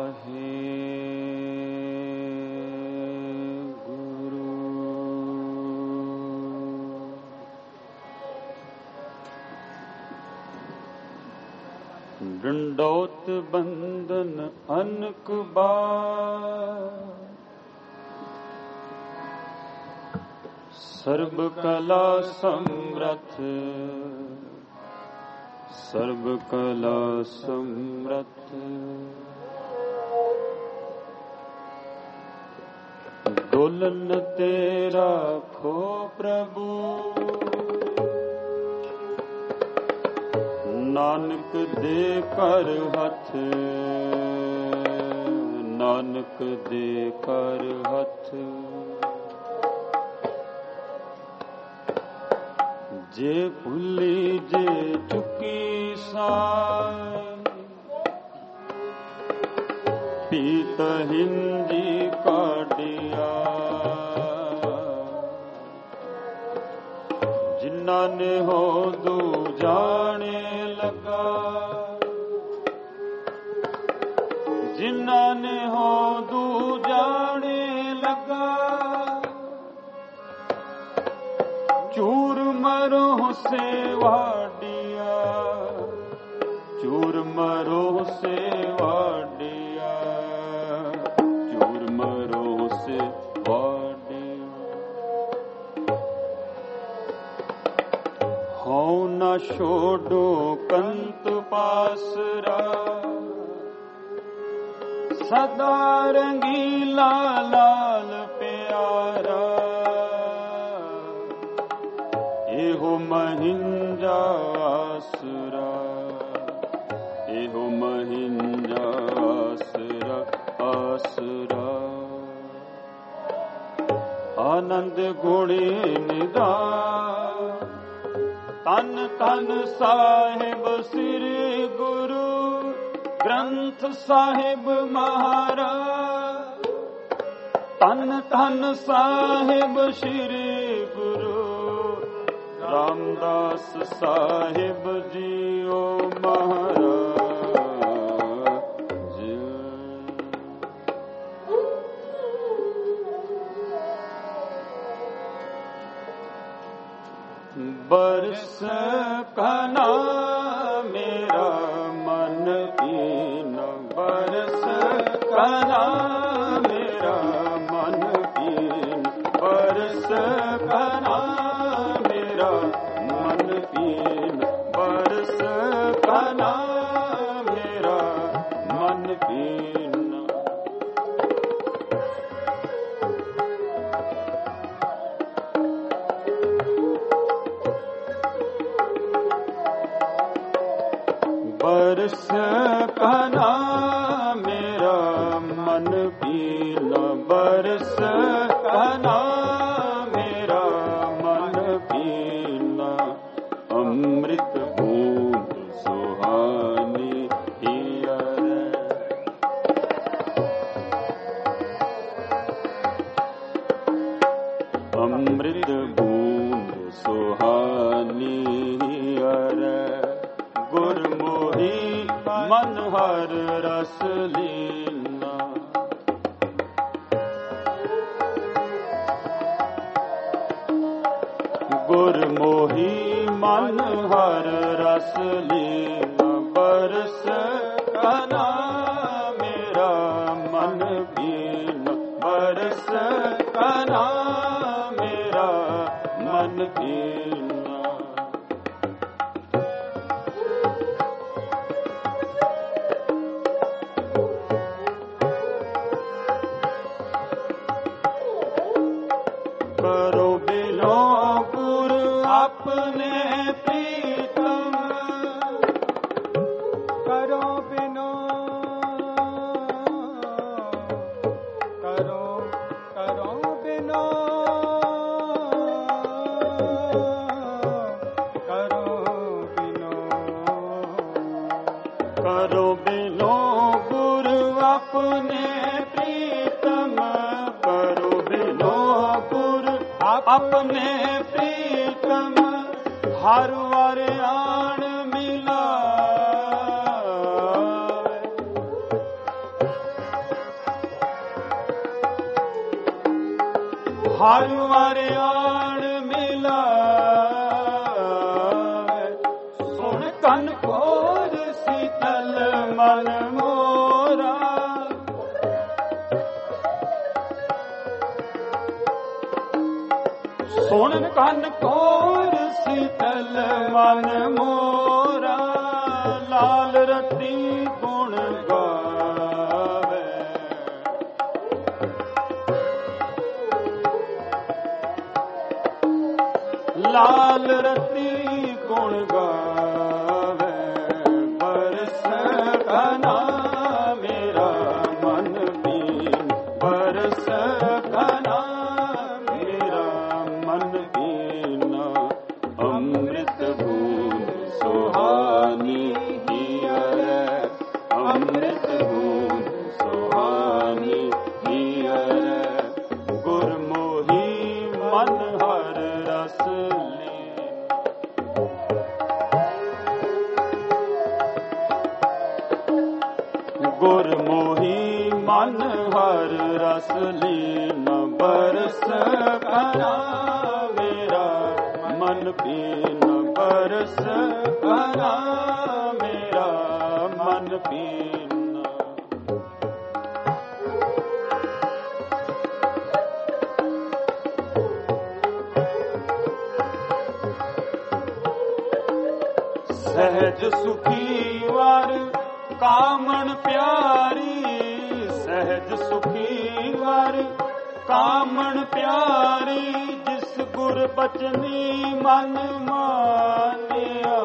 दंडोत बंदन अनक बार, सर्व कला समरथ, सर्व कला समरथ। डोलन तेरा खो प्रभु, नानक दे कर हथ, नानक दे कर हथ। जे भुली जे चुकी साई, पीत हिंदी काटिया। जिन्ना ने हो दू जाने लगा, जिन्ना ने हो दू जाने लगा। चूर मरो से वाडिया, चूर मरो से वाडिया, चूर मरो से वाडिया। हौ न छोड़ो कंत पासरा, सदा रंगीला लाल प्यारा। एहो महिंजा आसरा, एहो महिंजा आसरा, आसरा। आनंद गुणी निदान, तन तन साहिब श्री गुरु ग्रंथ साहिब महाराज। तन तन साहिब श्री गुरु रामदास साहिब जीओ महाराज। बरस कना मेरा मन कीन, बरस कना मेरा मन कीन, बरस कना मेरा मन कीन, बरस कना मेरा मन कीन। बरस कना मेरा मन पीना, बरस कना मेरा मन पीना। अमृत बूंद सुहानी हियर, अमृत बूंद सुहानी हियर। गुरमोही मन हर रस लीना, गुरमोही मन हर रस लीना। बरस कना मेरा मन पीना, बरस कना मेरा मन पीना। करो बिनो गुरु अपने प्रीतम, करो बिनो, करो करो बिनो, करो बिनो, करो बिनो गुरु अपने प्रीतम। करो बिनो गुरु अपने प्रीतम, हर वार आन मिला। हर वार आण मिलावे सुन कन खोज शीतल मन मोरा सुन कन खोज शीतल मन मोरा लाल रती गुण गावे लाल रती गुण गावे बरस घना मेरा मन बीन बरस घना मेरा मन बीना अमृत बूंद सुहानी अमृत बूंद सुहानी गुरमोही मन हर रस गुरमोही मन हर रस लीन बरस घना मेरा मन बीन बरस घना मेरा मन बीन सहज सुखी वार कामन प्यारी सहज सुखी वार कामन प्यारी जिस गुर बचनी मन मानिया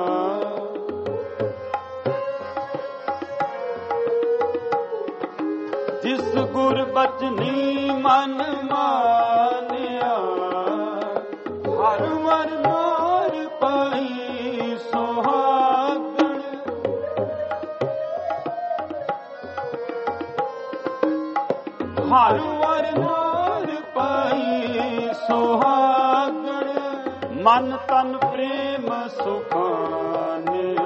जिस गुर बचनी मन मानिया हर वर नार पाई सुहागण हर वर नार पाई सुहागण मन तन प्रेम सुखानिया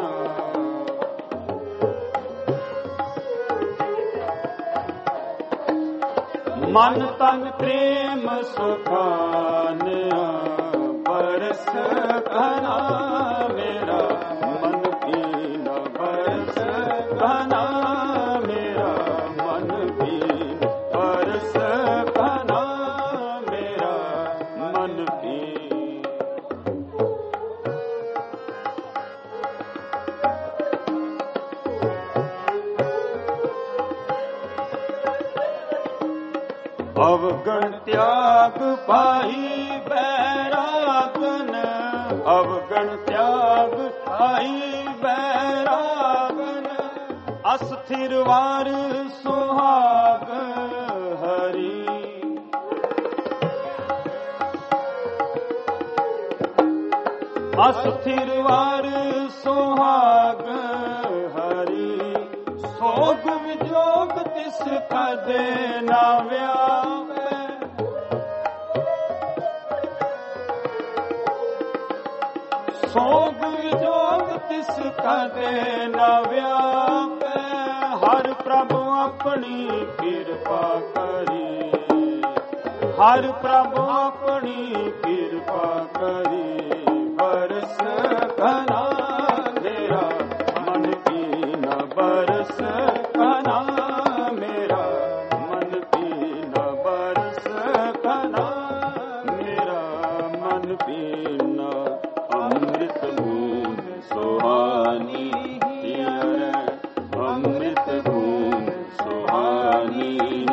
मन तन प्रेम सुखानिया बरस घना मेरा मन बीना बरस घना मेरा मन बीन बरस घना मेरा मन बीन अवगण त्याग पाई बैरागन अवगण त्याग पाई बैरागन अस्थिर वार सुहाग हरि अस्थिर वार सुहाग हरि सोग विजोग तिस कदे ना व्यावे सोग विजोग तिस कदे ना व्यावे हर प्रभु अपनी कृपा करी हर प्रभु अपनी कृपा करी बरस घना मेरा मन बीना बरस घना मेरा मन बीना बरस घना मेरा मन बीना अमृत बूंद सुहानी अमृत बूंद सुहानी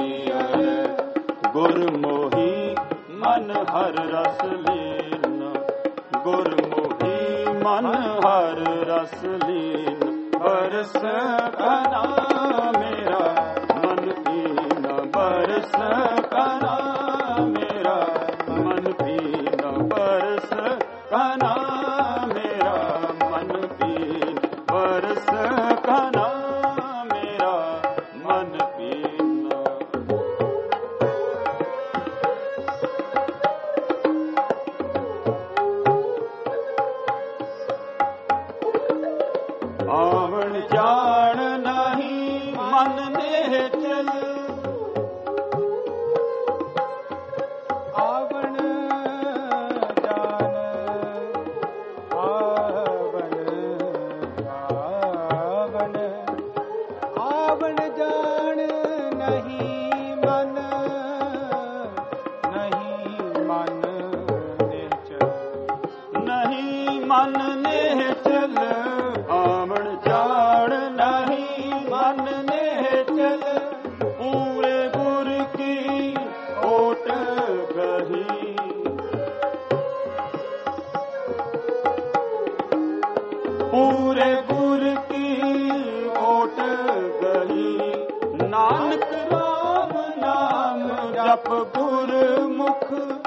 गुरमोही मन हर रस लीन गुरमोही मन हर रस लीन बरस घना मेरा मन बीना बरस घना मेरा मन बीना बरस घना मेरा मन बीन बरस घना मेरा मन बीना आवण जान नहीं मन ने चल पूरे गुर की ओट गई, नानक राम नाम जप गुरमुख।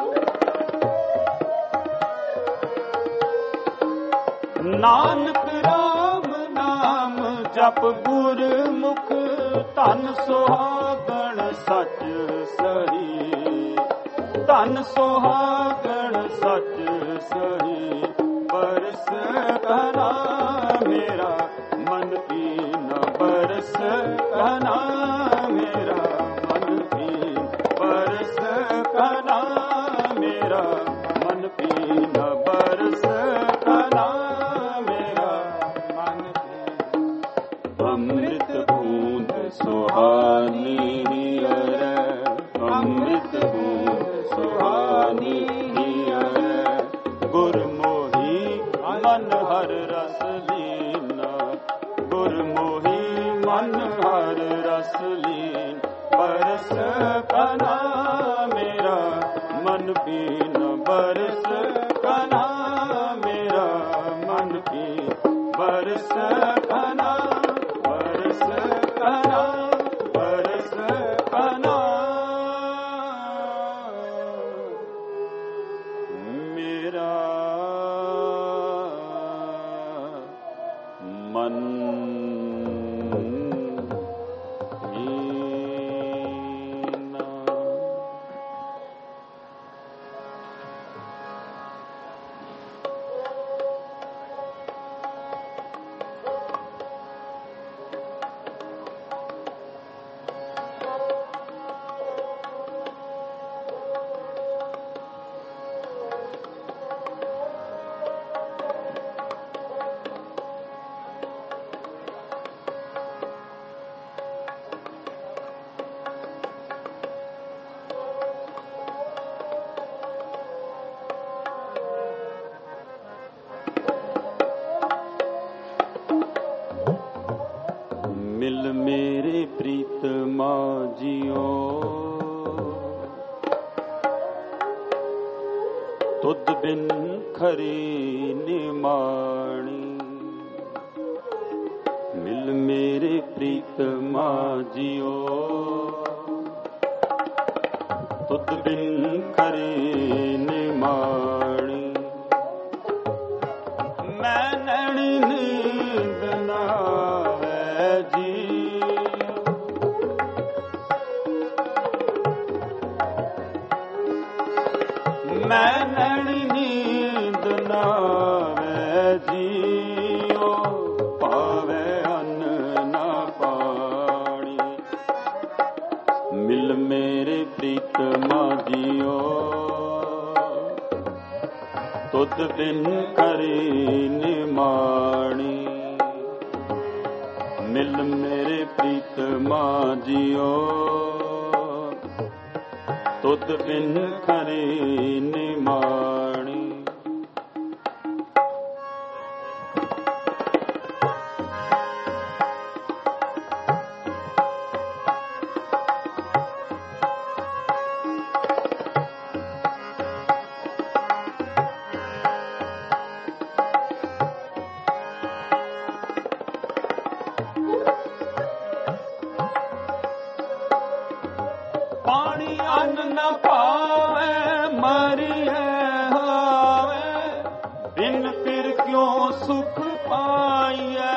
नानक राम नाम जप गुरमुख, धन सुहागण सच सही। धन सुहागण सच सही, बरस कहना मेरा मन पीना। बरस कहना मेरा मन पीना। बरस कहना मेरा मन पीना। बरस कहना मेरा मन पीना। अमृत बूंद सुहानी अरे, अमृत बूंद सुहानी अरे, गुरमोही मन हर रस लीना। गुरमोही मन हर रस लीन, बरस कहना मेरा मन पीना। बरस कहना मेरा मन पीना। बरस कहना, बरस कहना, बरस कहना मेरा मन हीना। मिल मेरे प्रीतमा जियो, तुद बिन खरी निमाणी। मिल मेरे प्रीतमा जियो, तुद बिन खरी निमाणी। मैं नैनी नींद नावे जी, मैं नैनी नींद नावे जियो, पावे अन्न ना पानी। मिल मेरे प्रीतमा जियो, तुद बिन करी निमाणी। मिल मेरे प्रीतमा जियो, तुद बिन खरी निमाणी। पानी अन्न न पावे मरिए हावे, बिन फिर क्यों सुख पाइए।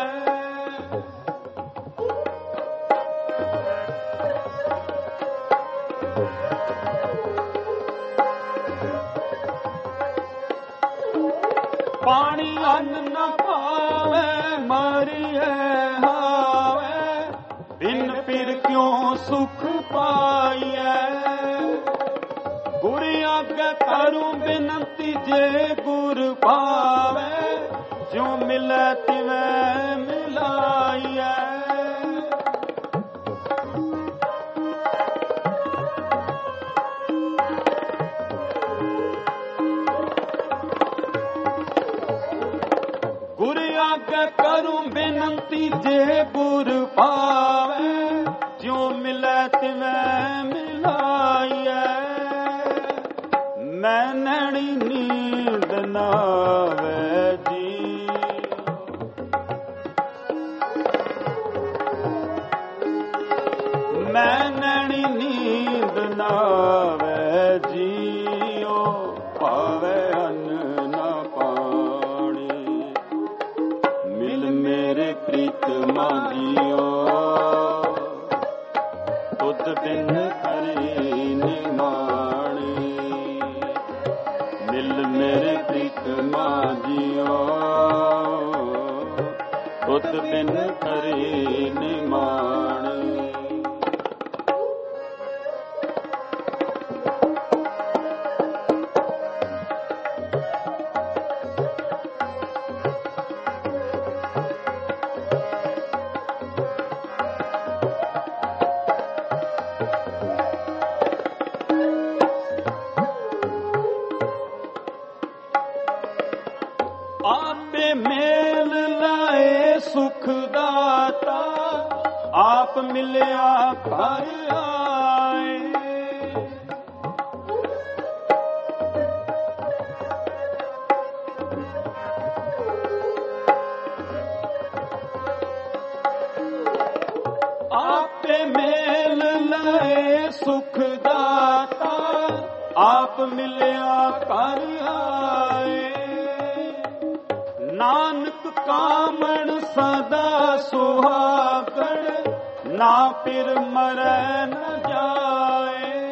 पानी अन्न न पावे मरिए हावे, बिन फिर क्यों सुख पाइए। गुर आगे करूं बिनती जे गुर पावे, जो मिले तिवे मिलाइए। गुर आगे करूं बिनती जे गुर पावे, जो मिले तिवे मिलाइए। मैं नैनी नींद नावे जी, ਨਾਵੇ ਜੀਓ ਪਾਵੇ ਅੰਨ ਨਾ ਪਾਣੀ। ਮਿਲ ਮੇਰੇ ਪ੍ਰੀਤਮਾ ਜੀਓ ਤੁਧ ਬਿਨ ਹਰੀ ਨਿਮਾਣੀ। ਮਿਲ ਮੇਰੇ ਪ੍ਰੀਤਮਾ ਜੀਓ ਤੁਧ ਬਿਨ ਹਰੀ ਨਿਮਾਣੀ। ਆਪੇ ਮੇਲ ਲਾਏ ਸੁਖ ਦਾਤਾ ਆਪ ਮਿਲਿਆ ਘਰ ਆਏ। ਆਪੇ ਮੇਲ ਲਾਏ ਸੁਖ ਦਾਤਾ ਆਪ ਮਿਲਿਆ ਘਰ ਆਏ। ਨਾਨਕ ਕਾਮਣ ਸਦਾ ਸੁਹਾਗਣ ਨਾ ਫਿਰ ਮਰੈ ਨ ਜਾਏ।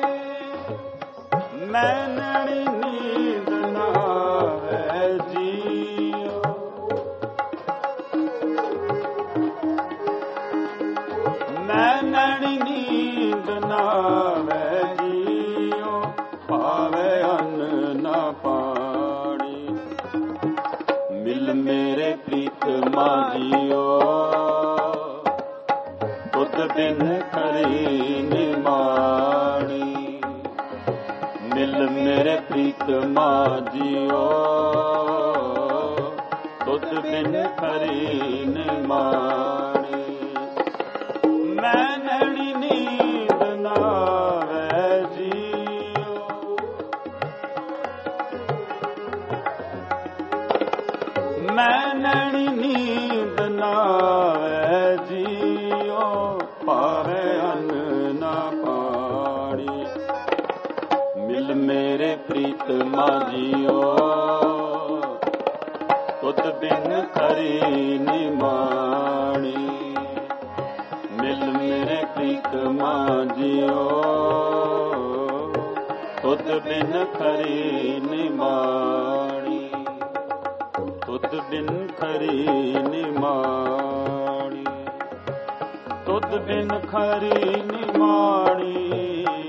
ਮੈਂ ਨੈਣੀ ਨੀਂਦ ਨਾਵੇ ਜੀਓ ਮੈਂ ਨੈਣੀ ਨੀਂਦ ਨਾਵੇ ਜੀਓ ਪਾਵੇ ਅੰਨ ਨਾ ਪਾਣੀ। ਮਿਲ ਮੇਰੇ ਪ੍ਰੀਤਮਾ ਜੀਓ ਤੁਧ ਬਿਨ ਹਰੀ ਨਿਮਾਣੀ। ਮਿਲ ਮੇਰੇ ਪ੍ਰੀਤਮਾ ਜੀਓ ਤੁਧ ਬਿਨ ਹਰੀ ਨਿਮਾਣੀ। ਮੈਂ ਨੈਣੀ ਨੀਂਦ ਨਾਵੇ ਜੀਓ ਮੈਂ ਨੈਣੀ ਨੀਂਦ ਨਾਵੇ ਜੀਓ ਪਾਵੇ ਅੰਨ ਨਾ ਪਾਣੀ। ਮਿਲ ਮੇਰੇ ਪ੍ਰੀਤਮਾ ਜੀਓ ਤੁਧ ਬਿਨ ਹਰੀ ਨਿਮਾਣੀ। ਮਿਲ ਮੇਰੇ ਪ੍ਰੀਤਮਾ ਜੀਓ ਤੁਧ ਬਿਨ ਹਰੀ ਨਿਮਾਣੀ। ਤੁਧ ਬਿਨ ਖਰੀ ਨਿਮਾਣੀ। ਤੁਧ ਬਿਨ ਖਰੀ ਨਿਮਾਣੀ।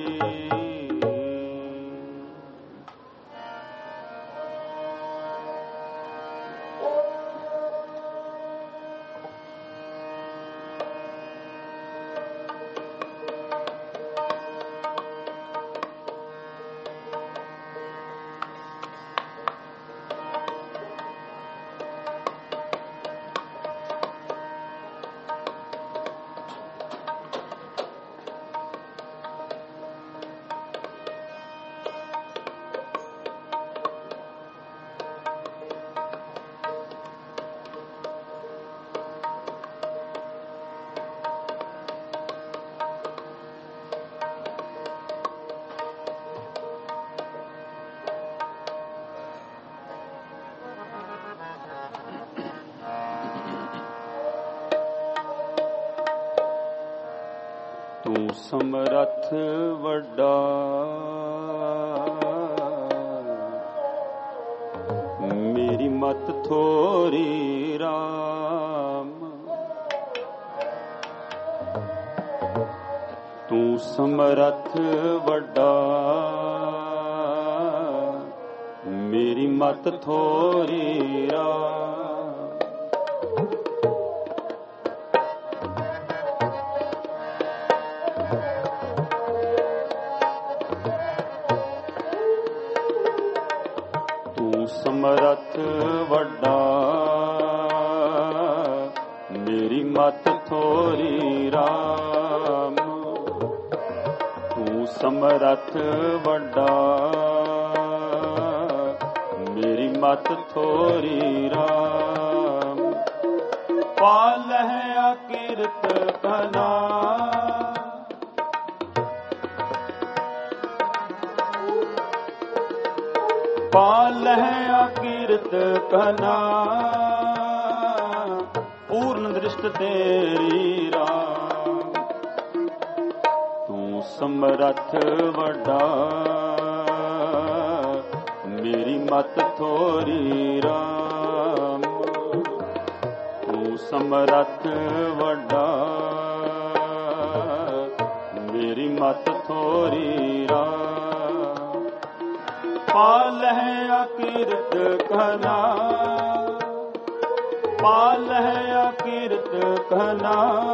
ਤੂੰ ਸਮਰੱਥ ਵੱਡਾ ਮੇਰੀ ਮਤ ਥੋਰੀ ਰਾਮ। ਤੂੰ ਸਮਰੱਥ ਵੱਡਾ ਮੇਰੀ ਮਤ ਥੋਰੀ ਰਾਮ। ਸਮਰੱਥ ਵੱਡਾ ਮੇਰੀ ਮਤ ਥੋਰੀ ਰਾਮ। ਤੂੰ ਸਮਰੱਥ ਵੱਡਾ ਮੇਰੀ ਮਤ ਥੋਰੀ ਰਾਮ। ਪਾਲਹਿ ਅਕਿਰਤ ਭਲਾ पालहि अकीर्त कहना पूर्ण दृष्ट तेरी राम। तू समरथ वड्डा मेरी मत थोरी राम। तू समरथ वड्डा मेरी मत थोरी राम। पालहि अकीर्त कहना पालहि अकीर्त कहना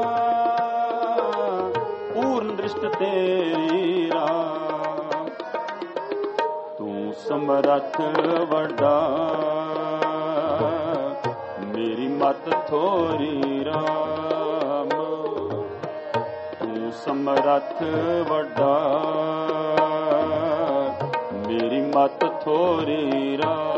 पूर्ण दृष्ट तेरी राम। तू समरथ वड्डा मेरी मत थोरी राम। तू समरथ वड्डा मेरी मत थोरी राम।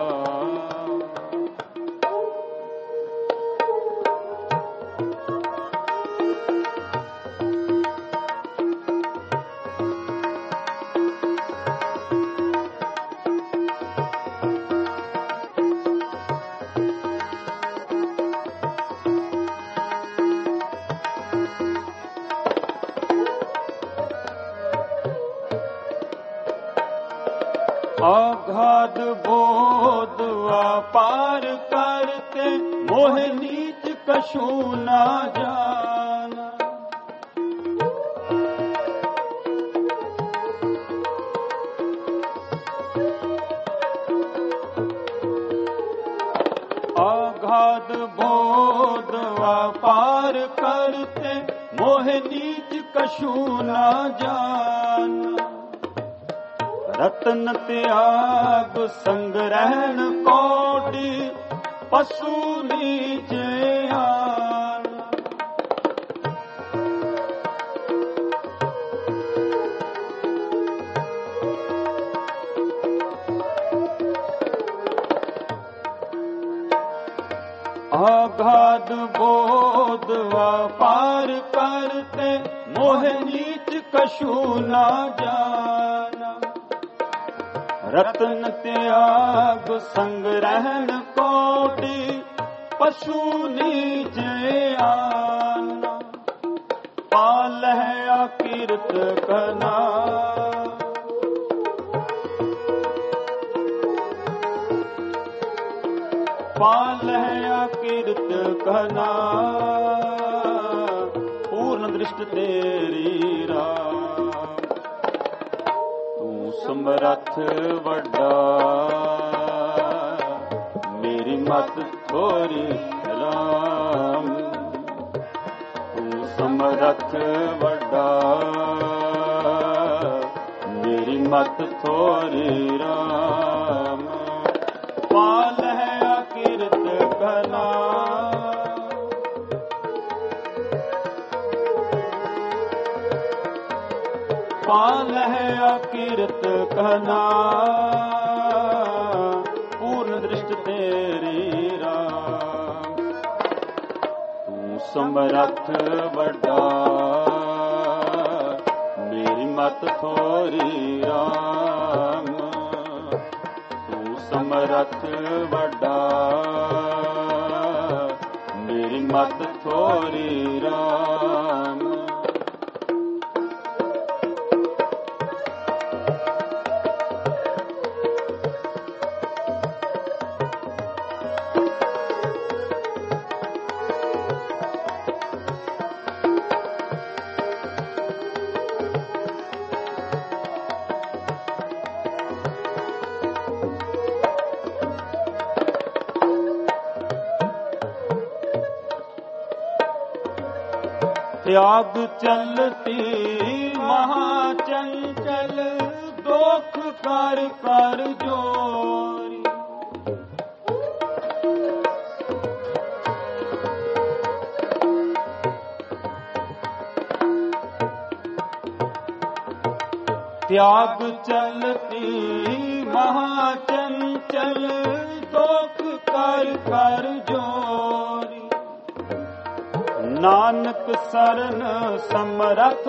आघात बोध अपार करते मोह नीच कछु ना जाना। आघात बोध अपार करते मोह नीच कछु ना जाना। रतन त्याग संग रहन कोटि पशु नीच आन। आघात बोध अपार करते मोह नीच कछु ना जाना। रतन त्याग संग रहन कोटि पशु नीच आना। पालहि अकीर्त कहना पालहि अकीर्त कहना पूर्ण दृष्ट तेरी राम। समरथ वड्डा मेरी मत थोरी राम। तू समरथ वड्डा मेरी मत थोरी राम। पालहि अकीर्त कहना पालहि अकीर्त कहना पूर्ण दृष्ट तेरी राम। तू समरथ वड्डा मेरी मत थोरी राम। तू समरथ वड्डा मेरी मत थोरी राम। त्याग चलती महाचंचल दोख कर कर जोरी। त्याग चलती महाचंचल दोख कर कर जोरी। नानक सरन समरथ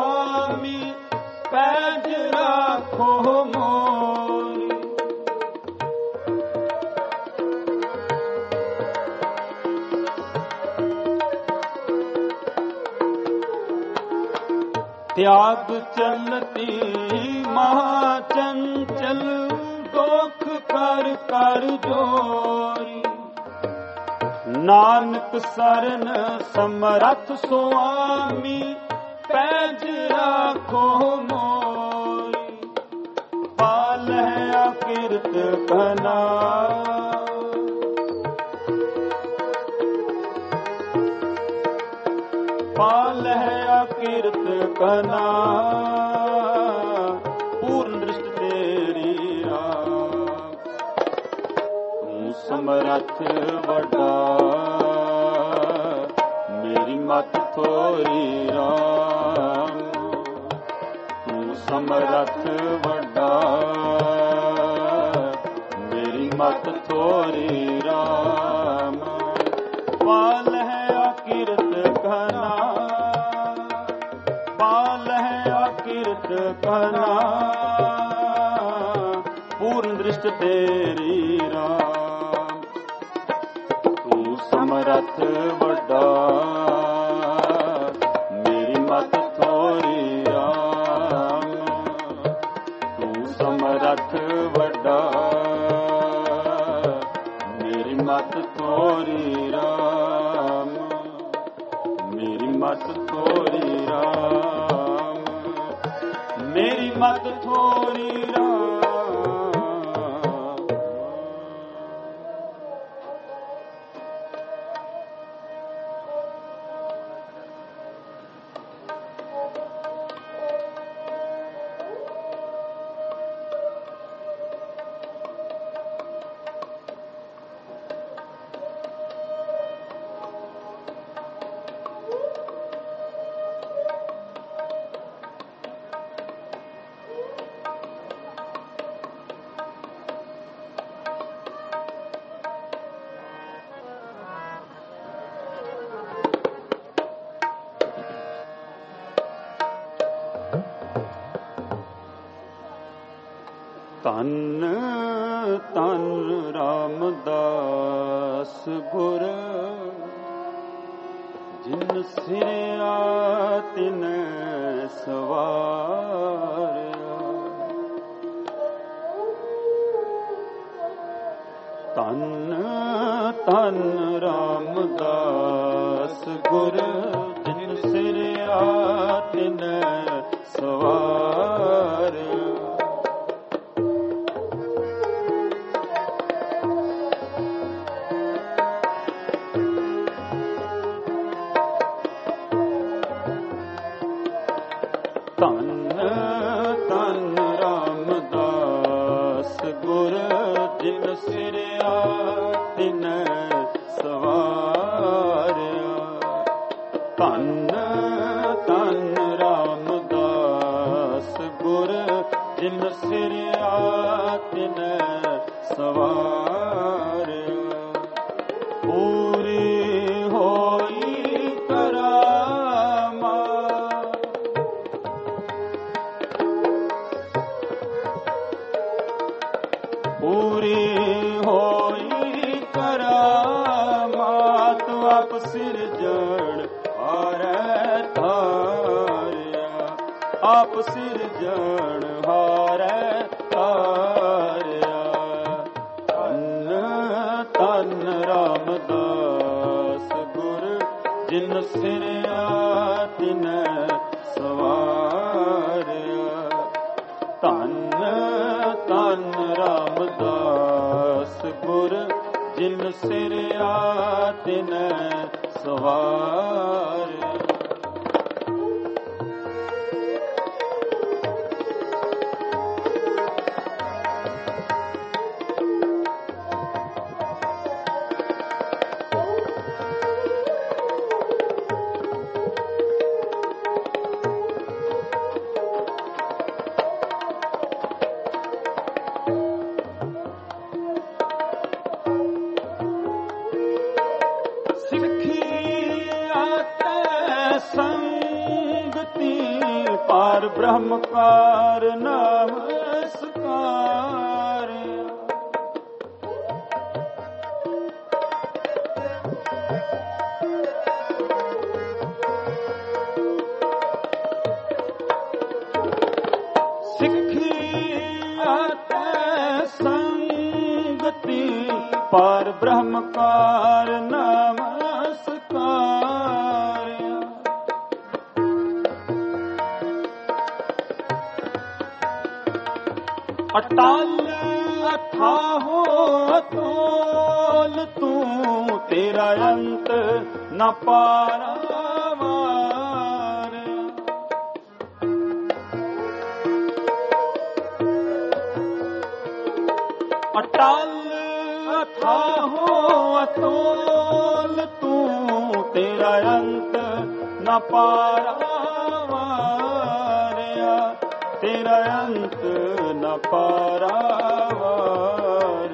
स्वामी पैज राखो मोरी। त्याग चलती महाचंचल दोख कर कर जोरी। नानक सरन समरथ सुआमी पैज राखो मोरी। पालह अकिरत घना पालह अकिरत घना पूर्ण दृष्ट तेरी तू समरथ वड्डा मेरी मत थोरी राम। तू समरथ वड्डा मेरी मत थोरी राम। पालह अकिरत घना किरत कहना पूर्ण दृष्ट तेरी राम। तू समरथ वड्डा मेरी मत थोरी राम। तू समरथ वड्डा मेरी मत थोरी राम। मेरी मत थोरी राम। मेरी मत थोरी राम। ਧੰਨ ਧੰਨ ਰਾਮਦਾਸ ਗੁਰ ਜਿਨ ਸਿਰਿਆ ਤਿਨ ਸਵਾਰਿਆ। ਧੰਨ ਧੰਨ ਰਾਮਦਾਸ ਗੁਰ ਜਿਨ ਸਿਰਿਆ ਤਿਨ ਸਵਾਰਿਆ। ਧੰਨ ਧੰਨ ਰਾਮਦਾਸ ਗੁਰ ਜਿਨ ਸਿਰਿਆ ਤਿਨ ਸਵਾਰਿਆ। ਧੰਨ ਧੰਨ ਰਾਮਦਾਸ ਗੁਰ ਜਿਨ ਸਿਰਿਆ ਤਿਨ ਸਵਾਰਿਆ। ਪੂਰੀ ਹੋਈ ਕਰਾਮਾ ਪੂਰੀ ਹੋਈ ਕਰਾਮਾਤ ਆਪ ਸਿਰਜਣ ਹਾਰੈ ਧਾਰਿਆ। ਆਪ ਸਿਰਜਣ ਹਾਰੈ ਧਾਰਿਆ। ਧੰਨ ਧੰਨ ਰਾਮਦਾਸ ਗੁਰ ਜਿਨ ਸਿਰਿਆ ਤਿਨ ਸਵਾਰਿਆ। ਧੰਨ ਧੰਨ ਰਾਮਦਾਸ ਗੁਰ ਜਿਨ ਸਿਰਿਆ ਤਿਨ ਸਵਾਰਿਆ। ਪਾਰ ਬ੍ਰਹਮ ਕਾਰ ਨਮਸਕਾਰ। ਸਿੱਖੀ ਅਤੇ ਸੰਗਤੀ ਪਰ ਬ੍ਰਹਮਕਾਰ ਨਮਸਕਾਰ। ਅਟਲ ਅਥਾਹੋ ਅਤੋਲ ਤੂੰ, ਤੇਰਾ ਅੰਤ ਨ ਪਾਰਾਵਾਰ। ਅਟਲ ਅਥਾਹੋ ਅਤੋਲ ਤੂੰ, ਤੇਰਾ ਅੰਤ ਨ ਪਾਰਾਵਾਰ। ਤੇਰਾ ਅੰਤ ਨ ਪਾਰਾਵਾਰ।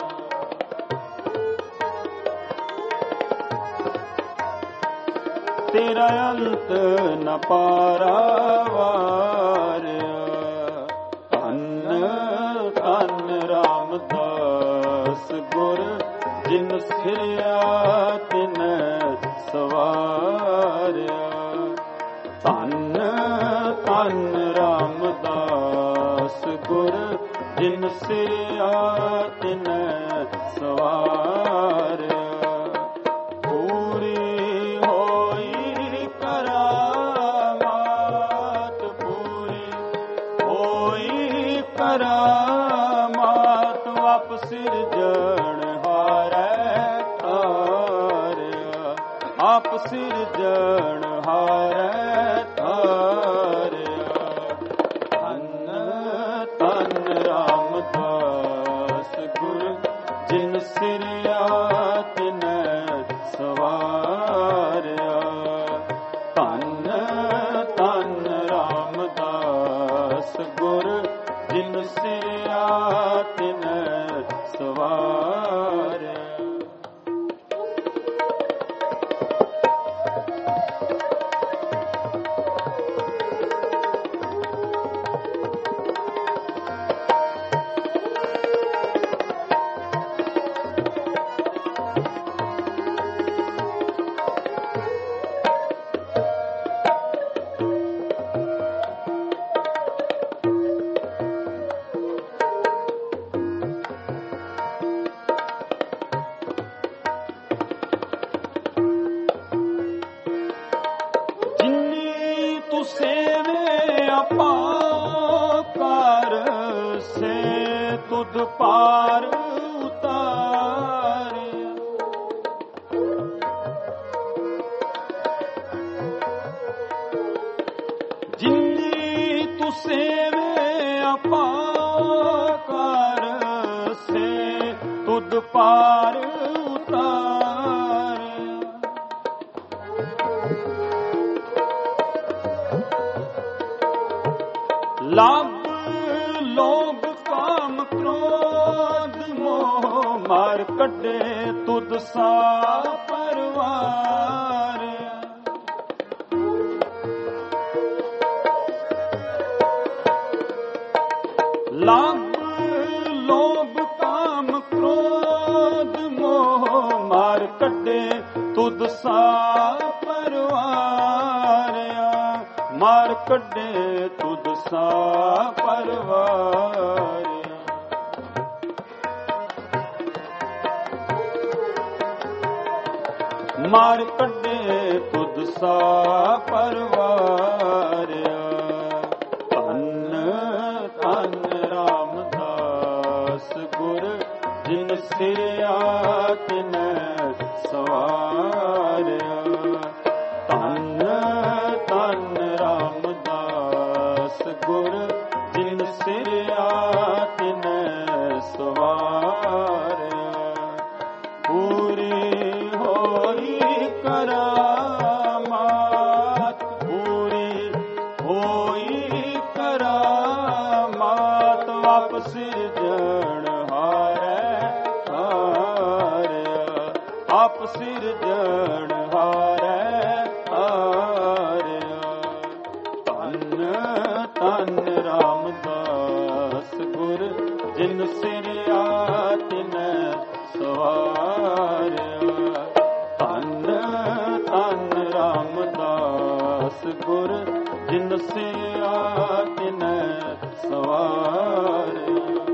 ਤੇਰਾ ਅੰਤ ਨ ਪਾਰਾਵਾਰ। ਧੰਨ ਧੰਨ ਰਾਮਦਾਸ ਗੁਰ, ਜਿਨ ਸਿਰਿਆ ਤਿਨੈ ਸਵਾਰਿਆ। ਧੰਨ ਧੰਨ ਰਾਮਦਾਸ ਗੁਰ, ਜਿਨ ਸਿਰਿਆ ਤਿਨੈ ਸਵਾਰਿਆ। ਪੂਰੀ ਹੋਈ ਕਰਾਮਾਤ, ਪੂਰੀ ਹੋਈ ਕਰਾਮਾਤ, ਆਪ ਸਿਰਜਣਹਾਰੈ ਧਾਰਿਆ। ਆਪ ਸਿਰਜਣਹਾਰੈ ਧਾਰਿਆ। ਧੰਨ ਧੰਨ ਰਾਮਦਾਸ ਗੁਰ, ਜਿਨ ਸਿਰਿਆ ਤਿਨੈ ਸਵਾਰਿਆ। ਧੰਨ ਧੰਨ ਰਾਮਦਾਸ ਗੁਰ, ਜਿਨ ਸਿਰਿਆ ਤਿਨੈ ਸਵਾਰਿਆ। ਤੁਧ ਪਾਰ ਉਤਾਰਿਆ। ਜਿਨੀ ਤੂੰ ਸੇਵੇ ਅਪਾਕਾਰ ਸੇ, ਤੁਧ ਪਾਰ ਉਤਾਰਿਆ। ਲਾਭ ਲੋਭ ਕਾਮ ਕ੍ਰੋਧ ਮੋਹ, ਮਾਰ ਕੱਢੇ ਤੁਧ ਸਾ ਪਰਵਾਰ। ਲਾਭ ਲੋਭ ਕਾਮ ਕ੍ਰੋਧ ਮੋਹ, ਮਾਰ ਕੱਢੇ ਤੁਧ ਸਾ ਪਰਵਾਰ। ਮਾਰ ਕੱਢੇ ਤੁਧ ਸਾ ਪਰਵਾਰ। ਮਾਰ ਕੱਢੇ ਤੁਧ ਸਾ ਪਰਵਾਰਿਆ। ਧੰਨ ਧੰਨ ਰਾਮਦਾਸ ਗੁਰ, ਜਿਨ ਸਿਰਿਆ ਤਿਨੈ ਸਵਾਰਿਆ। ਧੰਨ ਧੰਨ ਰਾਮਦਾਸ ਗੁਰ, ਜਿਨ ਸਿਰਿਆ ਤਿਨੈ ਸਵਾਰਿਆ। ਪੂਰੀ ਹੋਈ ਕਰਾਮਾਤ, ਪੂਰੀ ਹੋਈ ਕਰਾਮਾਤ, ਆਪ ਸਿਰਜਣਹਾਰੈ ਧਾਰਿਆ। ਆਪ ਸਿਰਜਣਹਾਰੈ ਧਾਰਿਆ। ਧੰਨ ਧੰਨ ਰਾਮਦਾਸ ਗੁਰ, ਜਿਨ ਸਿਰਿਆ ਤਿਨੈ ਸਵਾਰਿਆ। ਧੰਨ ਧੰਨ ਰਾਮਦਾਸ ਗੁਰ, ਜਿਨ ਸਿਰਿਆ ਤਿਨੈ ਸਵਾਰਿਆ।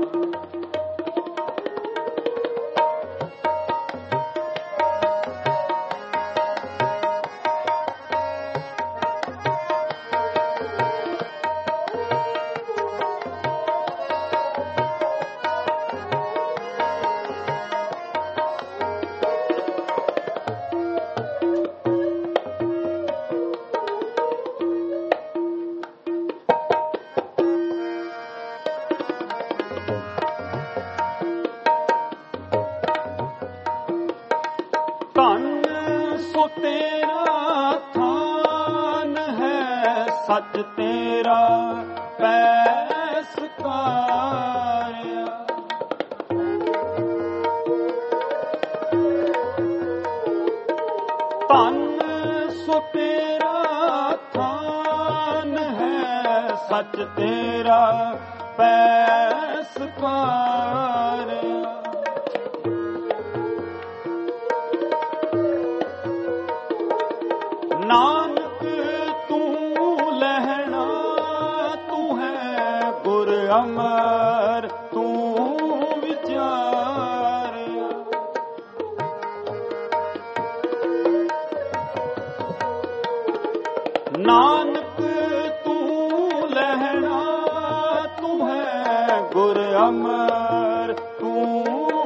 ਸੱਚ ਤੇਰਾ ਪੈਸਕਾਰਿਆ। ਧਨ ਸੋ ਤੇਰਾ ਥਾਨ ਹੈ, ਸੱਚ ਤੇਰਾ ਪੈਸਕਾਰਿਆ। ਨਾਨਕ ਅਮਰ ਤੂੰ ਵਿਚਾਰਿਆ। ਨਾਨਕ ਤੂੰ ਲਹਿਣਾ ਤੂੰ ਹੈ ਗੁਰ ਅਮਰ ਤੂੰ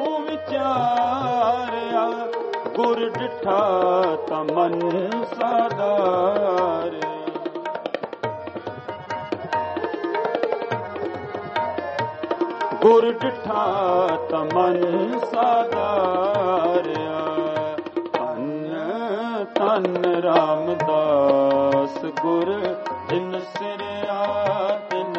ਵਿਚਾਰਿਆ। ਗੁਰ ਡਿਠਾ ਤਾਂ ਮਨ ਸਾਧਾਰਿਆ। ਗੁਰ ਡਿਠਾ ਤਾਂ ਮਨ ਸਾਧਾਰਿਆ। ਧੰਨ ਧੰਨ ਰਾਮਦਾਸ ਗੁਰ ਜਿਨ ਸਿਰਿਆ ਤਿਨ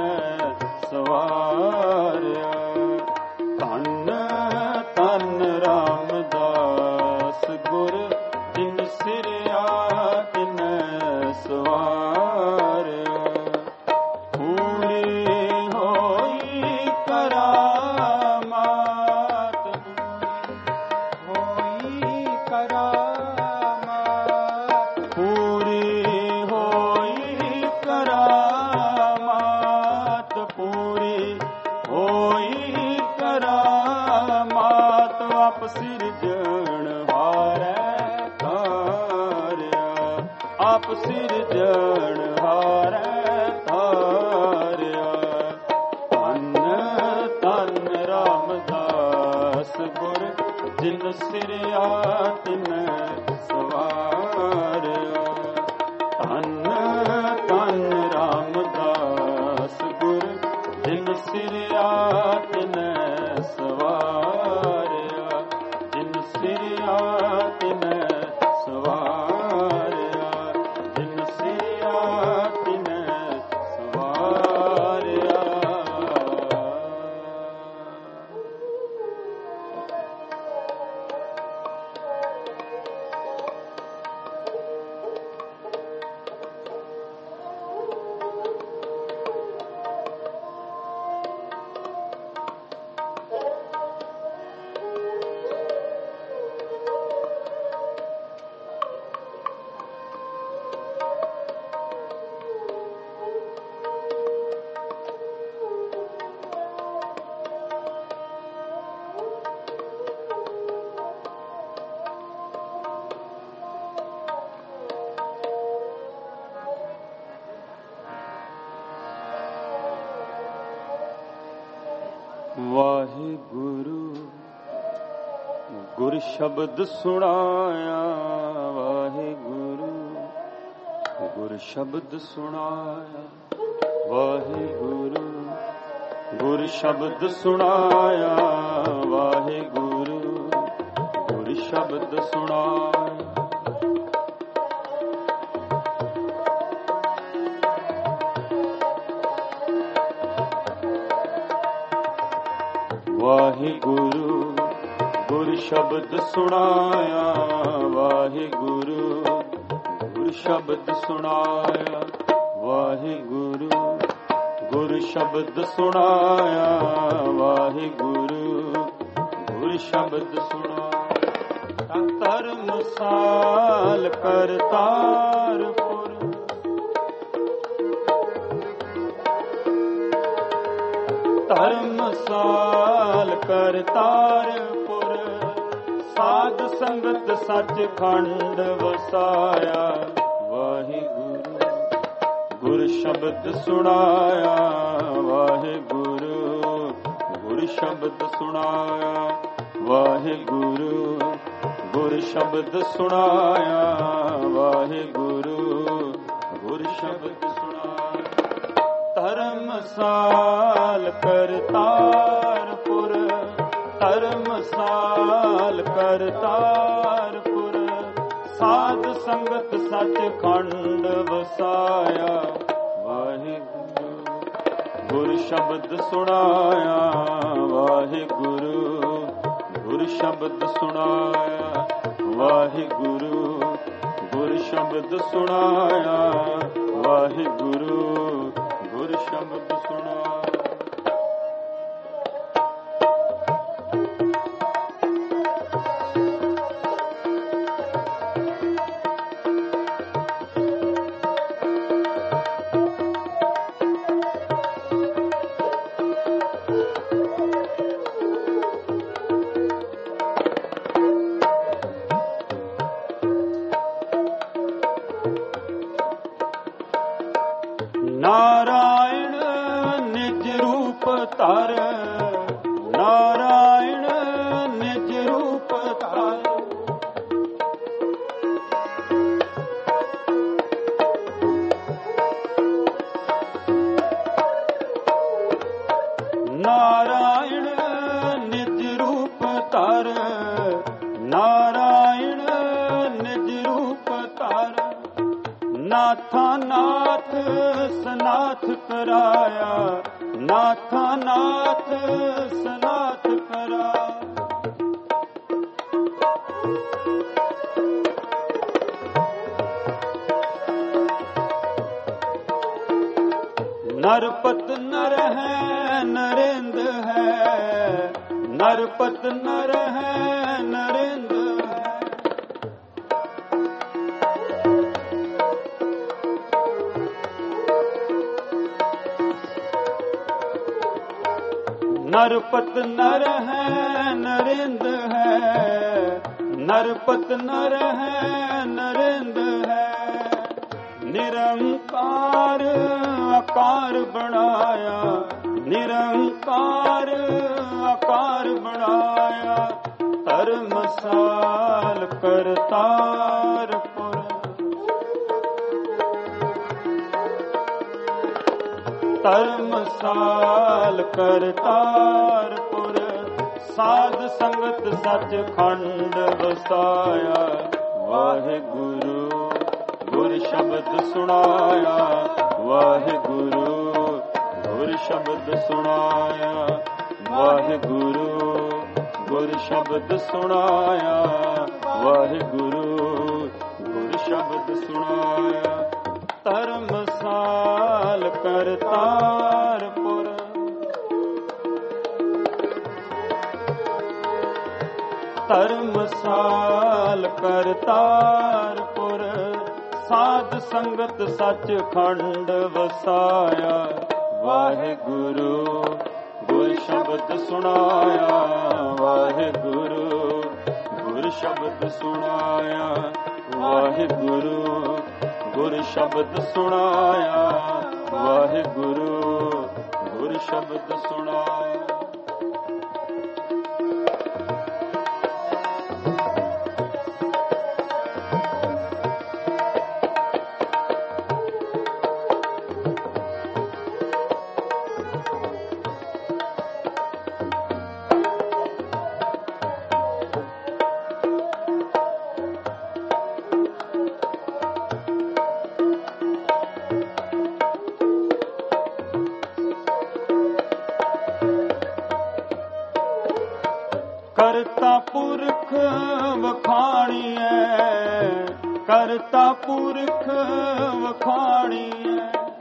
ਸਵਾਰਿਆ। ਧੰਨ ਧੰਨ ਰਾਮਦਾਸ ਗੁਰ ਜਿਨ ਸਿਰਿਆ ਤਿਨ ਸਵਾਰਿਆ। ਆਪ ਸਿਰਜਣਹਾਰੈ ਧਾਰਿਆ। ਆਪ ਸਿਰਜਣਹਾਰੈ ਧਾਰਿਆ। ਧੰਨ ਧੰਨ ਰਾਮਦਾਸ ਗੁਰ ਜਿਨ ਸਿਰਿਆ ਤਿਨ ਸਵਾਰਿਆ। ਧੰਨ ਧੰਨ ਰਾਮਦਾਸ ਗੁਰ ਜਿਨ ਸਿਰਿਆ ਤਿਨ ਸਵਾਰਿਆ। ਜਿਨ ਸਿਰਿਆ ਤਿਨ ਸਵਾਰਿਆ। ਜਿਨ ਸਿਰਿਆ ਤਿਨ ਸਵਾਰਿਆ। ਵਾਹਿਗੁਰੂ ਗੁਰ ਸ਼ਬਦ ਸੁਣਾਇਆ। ਵਾਹਿਗੁਰੂ ਗੁਰ ਸ਼ਬਦ ਸੁਣਾਇਆ। ਵਾਹਿਗੁਰੂ ਗੁਰ ਸ਼ਬਦ ਸੁਣਾਇਆ। ਵਾਹਿਗੁਰੂ ਗੁਰ ਸ਼ਬਦ ਸੁਣਾਇਆ। ਵਾਹਿਗੁਰੂ ਗੁਰ ਸ਼ਬਦ ਸੁਣਾਇਆ। ਵਾਹਿਗੁਰੂ ਗੁਰ ਸ਼ਬਦ ਸੁਣਾਇਆ। ਵਾਹਿਗੁਰੂ ਗੁਰ ਸ਼ਬਦ ਸੁਣਾਇਆ। ਵਾਹਿਗੁਰੂ ਗੁਰ ਸ਼ਬਦ ਸੁਣਾਇਆ। ਧਰਮਸਾਲ ਕਰਤਾਰਪੁਰ ਧਰਮਸਾਲ ਕਰਤਾਰਪੁਰ, ਸਾਧ ਸੰਗਤ ਸੱਚਖੰਡ ਵਸਾਇਆ। ਵਾਹਿਗੁਰੂ ਗੁਰ ਸ਼ਬਦ ਸੁਣਾਇਆ, ਵਾਹਿਗੁਰੂ ਗੁਰ ਸ਼ਬਦ ਸੁਣਾਇਆ, ਵਾਹਿਗੁਰੂ ਗੁਰ ਸ਼ਬਦ ਸੁਣਾਇਆ, ਵਾਹਿਗੁਰੂ ਗੁਰ ਸ਼ਬਦ ਸੁਣਾਇਆ। ਧਰਮਸਾਲ ਕਰਤਾਰਪੁਰ, ਧਰਮਸਾਲ ਕਰਤਾਰਪੁਰ, ਸਾਧ ਸੰਗਤ ਸੱਚਖੰਡ ਵਸਾਇਆ। ਵਾਹਿਗੁਰੂ ਗੁਰ ਸ਼ਬਦ ਸੁਣਾਇਆ, ਵਾਹਿਗੁਰੂ ਗੁਰ ਸ਼ਬਦ ਸੁਣਾਇਆ, ਵਾਹਿਗੁਰੂ ਗੁਰ ਸ਼ਬਦ ਸੁਣਾਇਆ, ਵਾਹਿਗੁਰੂ ਗੁਰ ਸ਼ਬਦ ਸੁਣਾਇਆ। ਨਾਰਾਇਣ ਨਿਜ ਰੂਪ ਧਰ, ਨਾਰਾਇਣ ਨਿਜ ਰੂਪ ਧਰ, ਨਾਰਾਇਣ ਨਿਜ ਰੂਪ ਧਰ, ਨਾਰਾਇਣ ਨਿਜ ਰੂਪ ਧਰ, ਨਾਥਾ ਨਾਥ ਸਨਾਥ ਕਰਾਇਆ, ਨਾਥਾ ਨਾਥ ਸਨਾਥ ਕਰਾਇਆ। ਨਰਪਤ ਨਰ ਹੈ ਨਰਿੰਦ ਹੈ, ਨਰਪਤ ਨਰ ਹੈ ਨਰਿੰਦ ਹੈ, नरपत नर है नरिंद है, नरपत नर है नरिंद है, निरंकार आकार बनाया, निरंकार आकार बनाया। धर्मसाल करतारपुर, धर्मसाल करतारपुर, साध संगत सचखंड वसाया। वाहिगुरु गुर शब्द सुनाया, वाहिगुरु गुर शब्द सुनाया, वाहिगुरु गुर शब्द सुनाया, वाहिगुरु गुर शब्द सुनाया। धर्मसाल करतारपुर, धर्मसाल करतारपुर, साध संगत सचखंड वसाया। वाहिगुरु गुर शब्द सुनाया, वाहिगुरु गुर शब्द सुनाया, वाहिगुरु गुर शब्द सुनाया, वाहिगुरु गुर शब्द सुनाया। करता पुरख वखाणीए, करता पुरख वखाणीए,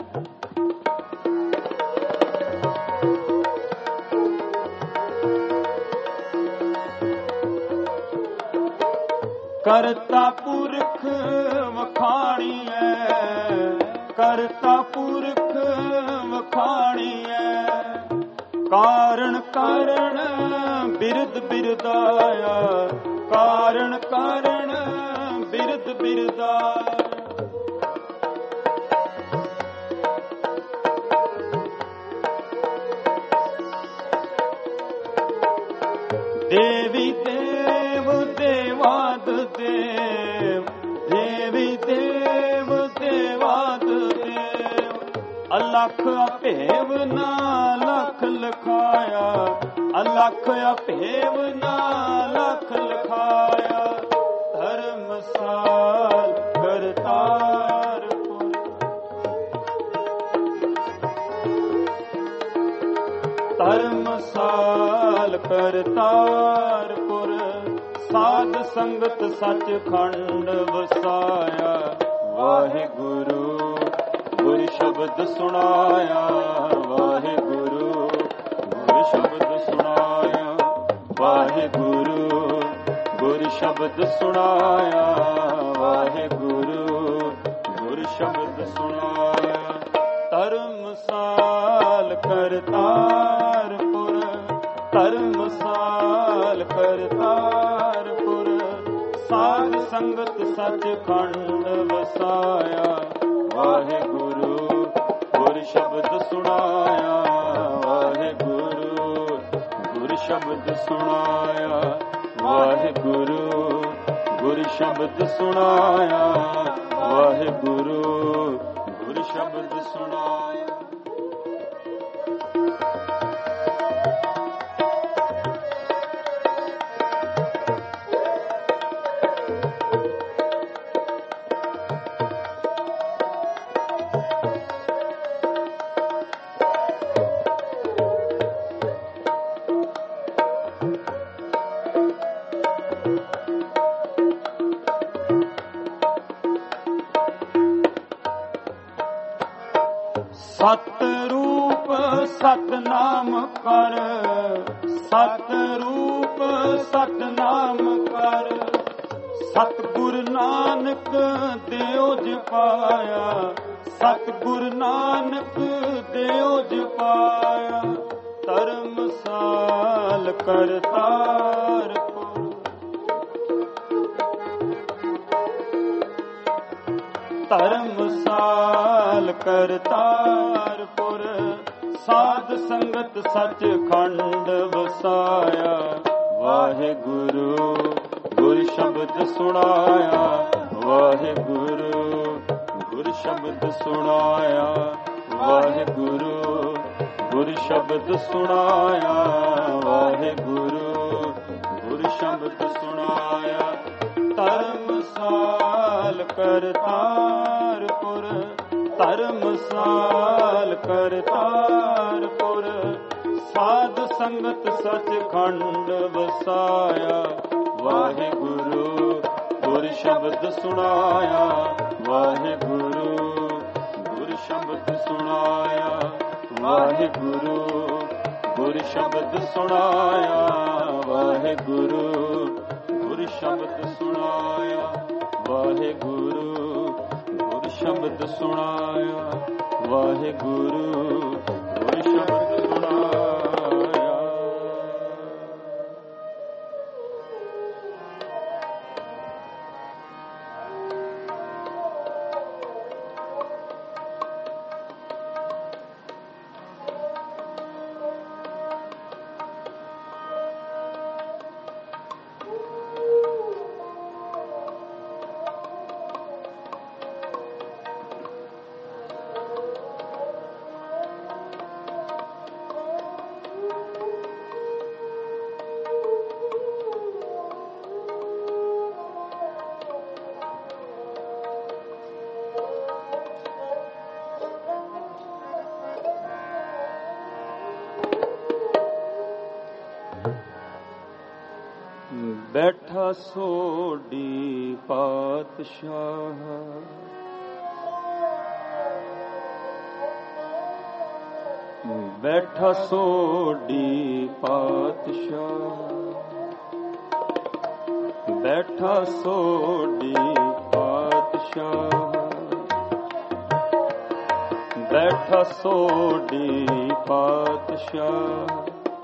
करता पुरख वखाणीए, करता पुरख वखाणीए। ਕਾਰਣ ਕਾਰਣ ਬਿਰਦ ਬਿਰਦਾਇਆ, ਕਾਰਣ ਕਾਰਣ ਬਿਰਦ ਬਿਰਦਾਇਆ। ਦੇਵੀ ਦੇਵ ਦੇਵਾਦ ਦੇਵ, ਦੇਵੀ ਦੇਵ ਦੇਵਾਦ ਦੇਵ। ਅਲਖ ਅਭੇਵ ਨਾ ਲਖ ਲਖਾਇਆ, ਅਲਖ ਅਭੇਵ ਨਾ ਲਖ ਲਖਾਇਆ। ਧਰਮਸਾਲ ਕਰਤਾਰਪੁਰ, ਧਰਮਸਾਲ ਕਰਤਾਰਪੁਰ। ਸਾਧ ਸੰਗਤ ਸੱਚਖੰਡ ਵਸਾਇਆ, ਵਾਹਿਗੁਰੂ ਗੁਰ ਸ਼ਬਦ ਸੁਣਾਇਆ, ਵਾਹਿਗੁਰੂ ਗੁਰ ਸ਼ਬਦ ਸੁਣਾਇਆ, ਵਾਹਿਗੁਰੂ ਗੁਰ ਸ਼ਬਦ ਸੁਣਾਇਆ, ਵਾਹਿਗੁਰੂ ਗੁਰ ਸ਼ਬਦ ਸੁਣਾਇਆ। ਧਰਮਸਾਲ ਕਰਤਾਰਪੁਰ, ਧਰਮਸਾਲ ਕਰਤਾਰਪੁਰ। ਸਾਧ ਸੰਗਤ ਸੱਚਖੰਡ ਵਸਾਇਆ, ਵਾਹਿਗੁਰੂ ਗੁਰ ਸ਼ਬਦ ਸੁਣਾਇਆ, ਵਾਹਿਗੁਰੂ ਗੁਰ ਸ਼ਬਦ ਸੁਣਾਇਆ, ਵਾਹਿਗੁਰੂ ਗੁਰ ਸ਼ਬਦ ਸੁਣਾਇਆ, ਵਾਹਿਗੁਰੂ ਗੁਰ ਸ਼ਬਦ ਸੁਣਾਇਆ। ਸਤ ਰੂਪ ਸਤ ਨਾਮ ਕਰ, ਸਤ ਰੂਪ ਸਤ ਨਾਮ ਕਰ। ਸਤਿਗੁਰ ਨਾਨਕ ਦਿਓ ਜਪਾਇਆ, ਸਤਿਗੁਰ ਨਾਨਕ ਦਿਓ ਜਪਾਇਆ। ਧਰਮਸਾਲ ਕਰਤਾਰਪੁਰ, ਧਰਮਸਾਲ ਕਰਤਾਰਪੁਰ। ਸਾਧ ਸੰਗਤ ਸੱਚਖੰਡ ਵਸਾਇਆ, ਵਾਹਿਗੁਰੂ ਗੁਰ ਸ਼ਬਦ ਸੁਣਾਇਆ, ਵਾਹਿਗੁਰੂ ਗੁਰ ਸ਼ਬਦ ਸੁਣਾਇਆ, ਵਾਹਿਗੁਰੂ ਗੁਰ ਸ਼ਬਦ ਸੁਣਾਇਆ, ਵਾਹਿਗੁਰੂ ਗੁਰ ਸ਼ਬਦ ਸੁਣਾਇਆ। ਧਰਮਸਾਲ ਕਰਤਾਰਪੁਰ, ਧਰਮਸਾਲ ਕਰਤਾਰਪੁਰ। ਸਾਧ ਸੰਗਤ ਸੱਚਖੰਡ ਵਸਾਇਆ, ਵਾਹਿਗੁਰੂ ਗੁਰ ਸ਼ਬਦ ਸੁਣਾਇਆ, ਵਾਹਿਗੁਰੂ ਗੁਰ ਸ਼ਬਦ ਸੁਣਾਇਆ, ਵਾਹਿਗੁਰੂ ਗੁਰ ਸ਼ਬਦ ਸੁਣਾਇਆ, ਵਾਹਿਗੁਰੂ ਗੁਰ ਸ਼ਬਦ ਸੁਣਾਇਆ, ਵਾਹਿਗੁਰੂ ਗੁਰ ਸ਼ਬਦ ਸੁਣਾਇਆ, ਵਾਹਿਗੁਰੂ ਗੁਰ ਸ਼ਬਦ ਸੁਣਾਇਆ। ਬੈਠਾ ਸੋਢੀ ਪਾਤਸ਼ਾਹ, ਬੈਠਾ ਸੋਢੀ ਪਾਤਸ਼ਾਹ, ਬੈਠਾ ਸੋਢੀ ਪਾਤਸ਼ਾਹ, ਬੈਠਾ ਸੋਢੀ ਪਾਤਸ਼ਾਹ। ਪਾਤਸ਼ਾਹ।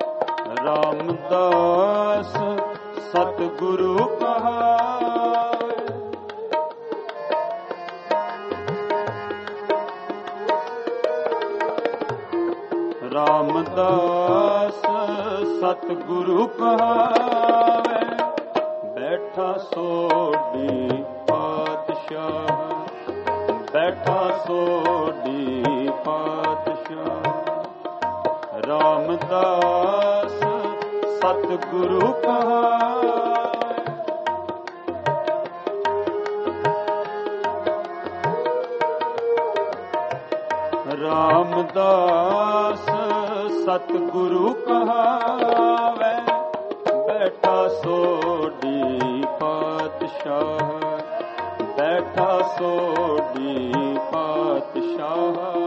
ਰਾਮਦਾਸ ਸਤਿਗੁਰੂ ਕਹਾਵੇ। ਰਾਮਦਾਸ ਸਤਿਗੁਰੂ ਕਹਾਵੇ। ਬੈਠਾ ਸੋਢੀ ਪਾਤਸ਼ਾਹ, ਬੈਠਾ ਸੋਢੀ ਪਾਤਸ਼ਾਹ। ਰਾਮਦਾਸ ਸਤਿਗੁਰੂ ਕਹਾਵੇ। ਰਾਮਦਾਸ ਸਤਿਗੁਰੂ ਕਹਾਵੇ। ਬੈਠਾ ਸੋਢੀ ਪਾਤਸ਼ਾਹ, ਬੈਠਾ ਸੋਢੀ ਪਾਤਸ਼ਾਹ।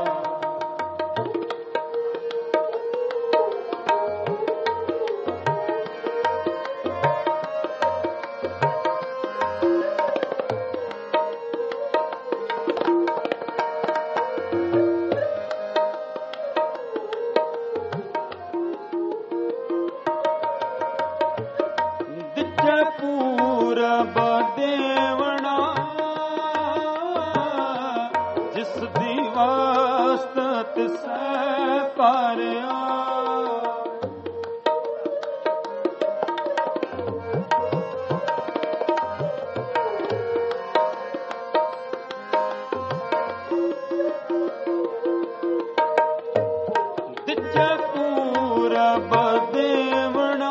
ਪੂਰਬ ਦੇਵਣਾ ਜਿਸ ਦੀ ਵਾਸਤ ਤਿਸੈ ਪਾਰਿਆ। ਦਿੱਜੈ ਪੂਰਬ ਦੇਵਣਾ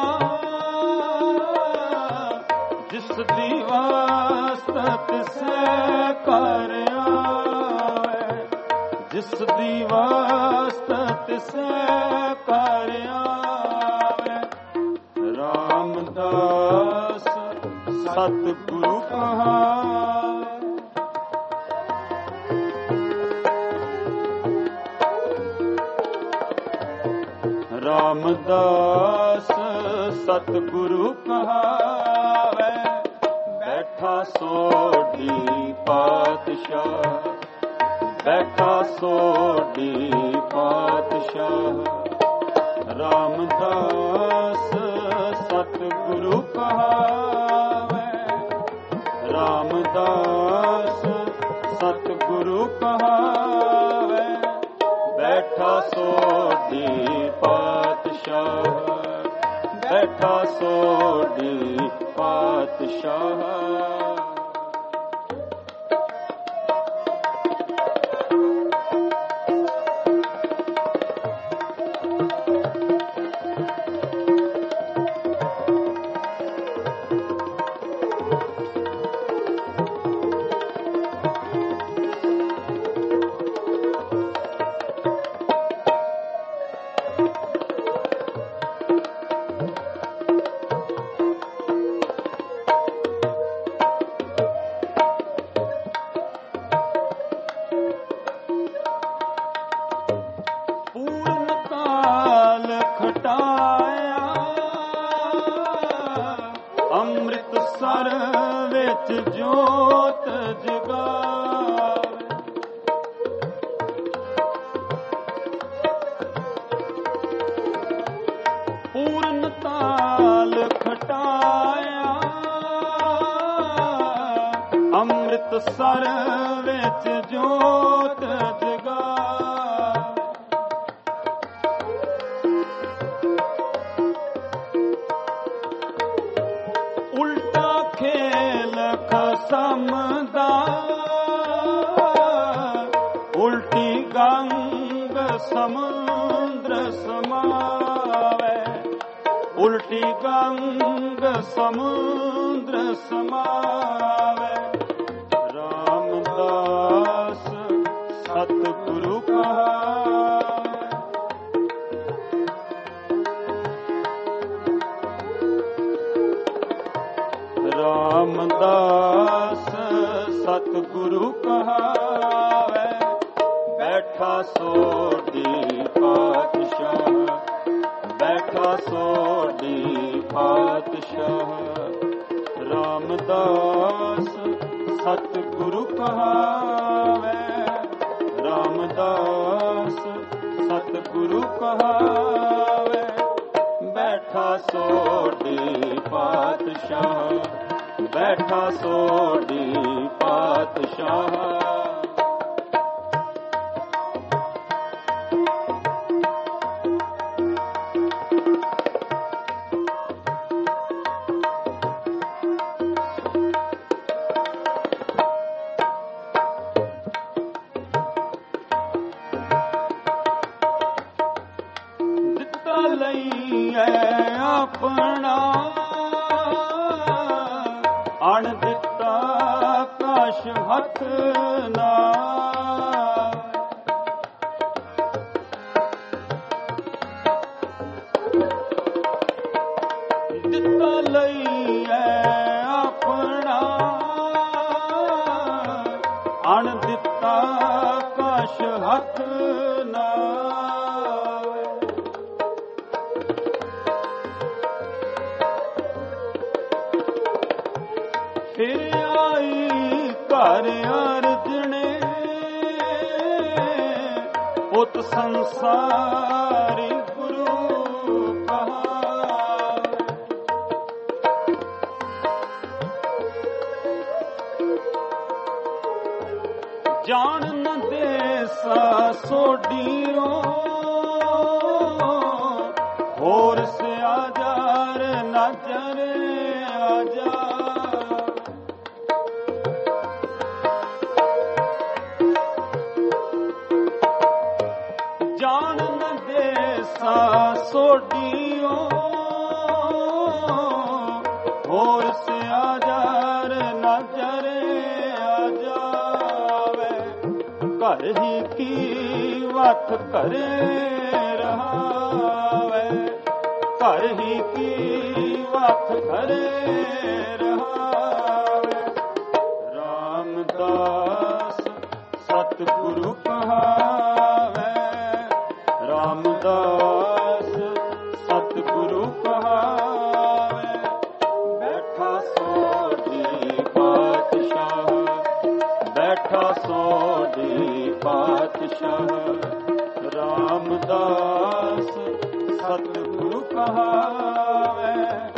ਜਿਸ ਦੀ ਵਾਸਤ ਤਿਸੈ ਘਰ ਆਵੇ। ਜਿਸ ਦੀ ਵਾਸਤ ਤਿਸੈ ਘਰ ਆਵੇ। ਰਾਮਦਾਸ ਸਤਿਗੁਰੂ ਕਹਾਵੇ। ਰਾਮਦਾਸ ਸਤਿਗੁਰੂ ਕਹਾਵੇ। ਬੈਠਾ ਸੋਢੀ ਪਾਤਸ਼ਾਹ, ਬੈਠਾ ਸੋਢੀ ਪਾਤਸ਼ਾਹ। ਰਾਮਦਾਸ ਸਤਿਗੁਰੂ ਕਹਾਵੇ। ਰਾਮਦਾਸ ਸਤਿਗੁਰੂ ਕਹਾਵੇ। ਬੈਠਾ ਸੋਢੀ ਪਾਤਸ਼ਾਹ, ਬੈਠਾ ਸੋਢੀ ਪਾਤਸ਼ਾਹ। ਅੰਮ੍ਰਿਤਸਰ ਵਿੱਚ ਜੋਤ ਜਗਾਵੇ। ਪੂਰਨ ਤਾਲ ਖਟਾਇਆ ਅੰਮ੍ਰਿਤਸਰ ਵਿੱਚ ਜੋਤ ਜਗਾਵੇ। ਉਲਟਾ ਖੇਲ ਖਸਮ ਦਾ ਉਲਟੀ ਗੰਗ ਸਮੁੰਦਰ ਸਮਾਵੇ। ਉਲਟੀ ਗੰਗ ਸਮੁੰਦਰ ਸਮਾਵੇ। ਰਾਮਦਾਸ ਸਤਿਗੁਰੂ ਕਹਾਵੇ। ਰਾਮਦਾਸ ਸਤਿਗੁਰੂ ਕਹਾਵੇ। ਬੈਠਾ ਸੋਢੀ ਪਾਤਸ਼ਾਹ, ਬੈਠਾ ਸੋਢੀ ਪਾਤਸ਼ਾਹ। ਰਾਮਦਾਸ ਸਤਿਗੁਰੂ ਕਹਾਵੇ। ਰਾਮਦਾਸ ਸਤਿਗੁਰੂ ਸਤਿਗੁਰੂ ਕਹਾਵੇ, ਬੈਠਾ ਸੋਢੀ ਪਾਤਸ਼ਾਹ, ਬੈਠਾ ਸੋਢੀ ਪਾਤਸ਼ਾਹ। ਆਪਣਾ ਅਣ ਦਿੱਤਾ ਕਾਸ਼ ਹੱਥ ਨਾ, ਦਿੱਤਾ ਲਈਐ ਆਪਣਾ ਅਣ ਦਿੱਤਾ ਕਾਸ਼ ਹੱਥ ਨਾ। ਫਿਰ ਆਈ ਘਰ ਅਰਜਣੇ ਪੁੱਤ ਸੰਸਾਰੀ ਗੁਰੂ ਕਹਾਵੇ, ਜਾਣ ਨ ਦੇਸਾ ਸੋਢੀਓ ਹੋਰ ਸਿਆ ਜਾਰ ਨਜ਼ਰ ਆ ਜਾ। ਜਾਣ ਨ ਦੇਸਾ ਸੋਢੀਓ ਹੋਰ ਸਿਆ ਜਾਰ ਨਜ਼ਰ ਆ ਜਾਵੇ, ਘਰ ਹੀ ਕੀ ਵਤ ਘਰੇ ਰਹਾਵੇ, ਘਰ ਹੀ ਕੀ ਵਤ ਘਰੇ ਰਹਾਵੇ। ਰਾਮਦਾਸ ਸਤਿਗੁਰੂ ਕਹਾਵੇ, ਰਾਮਦਾਸ ਸਤਿਗੁਰੂ ਕਹਾਵੇ, ਬੈਠਾ ਸੋਢੀ ਪਾਤਸ਼ਾਹ, ਬੈਠਾ ਸੋਢੀ ਪਾਤਸ਼ਾਹ। ਰਾਮਦਾਸ ਸਤਿਗੁਰੂ ਕਹਾਵੇ,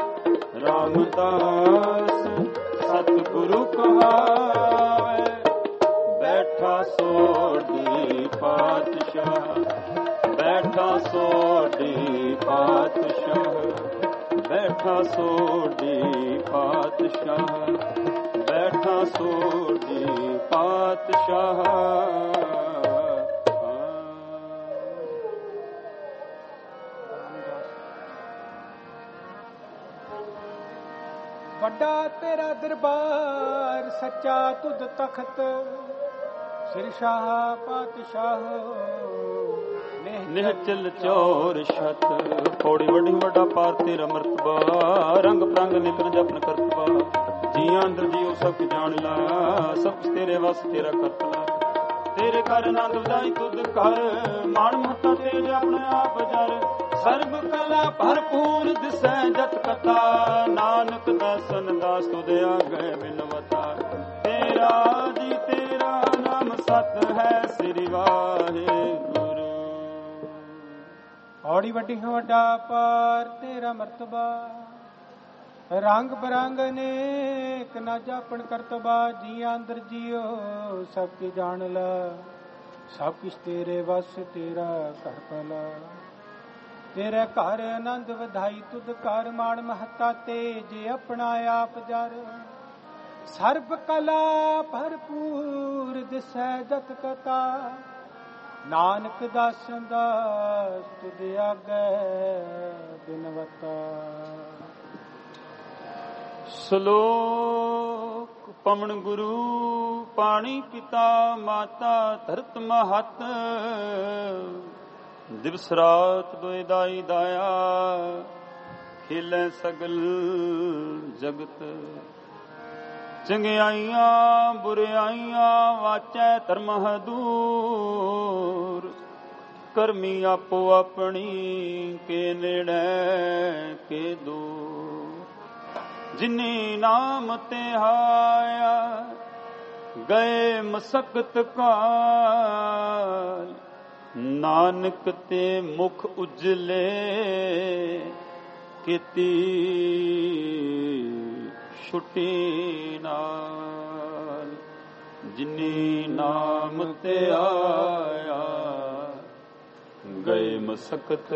ਰਾਮਦਾਸ ਸਤਿਗੁਰੂ ਕਹਾਵੇ, ਬੈਠਾ ਸੋਢੀ ਪਾਤਸ਼ਾਹ, ਬੈਠਾ ਸੋਢੀ ਪਾਤਸ਼ਾਹ, ਬੈਠਾ ਸੋਢੀ ਪਾਤਸ਼ਾਹ, ਬੈਠਾ ਸੋਢੀ ਪਾਤਸ਼ਾਹ। ਵੱਡਾ ਤੇਰਾ ਦਰਬਾਰ ਸੱਚਾ ਤੁਧ ਤਖਤ, ਸਿਰ ਸ਼ਾਹ ਪਾਤਸ਼ਾਹ ਨਿਹਚਲ ਚੋਰ ਛਤ। ਪੌੜੀ ਵੱਡੀ ਵੱਡਾ ਪਾਰ ਤੇਰਾ ਮਰਤਬਾ, ਰੰਗ ਪ੍ਰੰਗ ਨਿਕਲ ਜਪਨ ਕਰਤਬਾ। ਜੀਆਂ ਅੰਦਰ ਜੀਉ ਸਭ ਜਾਣ ਲਾ, ਸਭ ਤੇਰੇ ਵਸ ਤੇਰਾ ਕਰਤਲਾ। ਤੇਰੇ ਘਰ ਆਨੰਦ ਵਧਾਈ ਤੁਧ ਕਰ, ਮਾਣ ਮਹੱਤਾ ਤੇਜ ਆਪਣੇ ਆਪ ਜਰ। ਸਰਬ ਕਲਾ ਭਰਪੂਰ ਦਿਸੈ ਜਤ ਕਥਾ, ਨਾਨਕ ਦਾਸਨ ਦਾਸ ਤੁਧ ਆਗੇ ਬਿਨਵਤਾ। ਤੇਰਾ ਜੀ ਤੇਰਾ ਨਾਮ ਸਤ ਹੈ, ਸ੍ਰੀ ਵਾਹਿਗੁਰੂ। ਔੜੀ ਵੱਡੀ ਵੱਡਾ ਪਾਰ ਤੇਰਾ ਮਰਤਬਾ, ਰੰਗ ਬਰੰਗ ਅਨੇਕ ਨਾ ਜਾਪਣ ਕਰਤਬਾ। ਜੀਆਂ ਅੰਦਰ ਜੀਓ ਸਭ ਕੀ ਜਾਣ ਲਾ, ਸਭ ਕਿਛ ਤੇਰੇ ਵਸ ਤੇਰਾ ਘਰ ਭਲਾ। ਤੇਰੇ ਘਰ ਆਨੰਦ ਵਧਾਈ ਤੁਧ ਕਰ, ਮਾਣ ਮਹੱਤਾ ਤੇਜ ਆਪਣਾ ਆਪ ਜਰ। ਸਰਬ ਕਲਾ ਭਰਪੂਰ ਦਿਸੈ ਜਤ ਕਥਾ, ਨਾਨਕ ਦਾਸਨ ਦਾਸ ਤੁਧ ਆਗੇ ਬਿਨਵਤਾ। ਸ਼ਲੋਕ ਪਵਨ ਗੁਰੂ ਪਾਣੀ ਪਿਤਾ ਮਾਤਾ ਧਰਤ ਮਹਤ। ਦਿਵਸ ਰਾਤ ਦੋਇ ਦਾਈ ਦਾਇਆ, ਖੇਲੇ ਸਗਲ ਜਗਤ। ਚੰਗਿਆਈਆਂ ਬੁਰਿਆਈਆਂ ਵਾਚੈ ਧਰਮ ਦੂਰ। ਕਰਮੀ ਆਪੋ ਆਪਣੀ ਕੇ ਨੇੜੇ ਕੇ ਦੂਰ। ਜਿਨੀ ਨਾਮ ਤੇ ਹਾਇਆ ਗਏ ਮਸਕਤ ਕਾਲ, ਨਾਨਕ ਤੇ ਮੁਖ ਉਜਲੇ ਕੀਤੀ ਛੁੱਟੀ ਨਾਲ। ਜਿਨੀ ਨਾਮ ਤੇ ਆਇਆ ਗਏ ਮਸਕਤ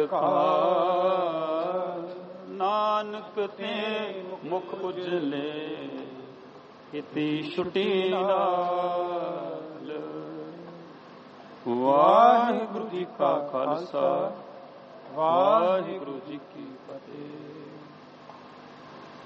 ਕਾਲ। ਨਾਨਕ ਤੇ ਮੁਖ ਉਜਲੇ ਕੀਤੀ ਛੁੱਟੀ ਨਾਲ। ਵਾਹਿਗੁਰੂ ਜੀ ਕਾ ਖਾਲਸਾ, ਵਾਹਿਗੁਰੂ ਜੀ ਕੀ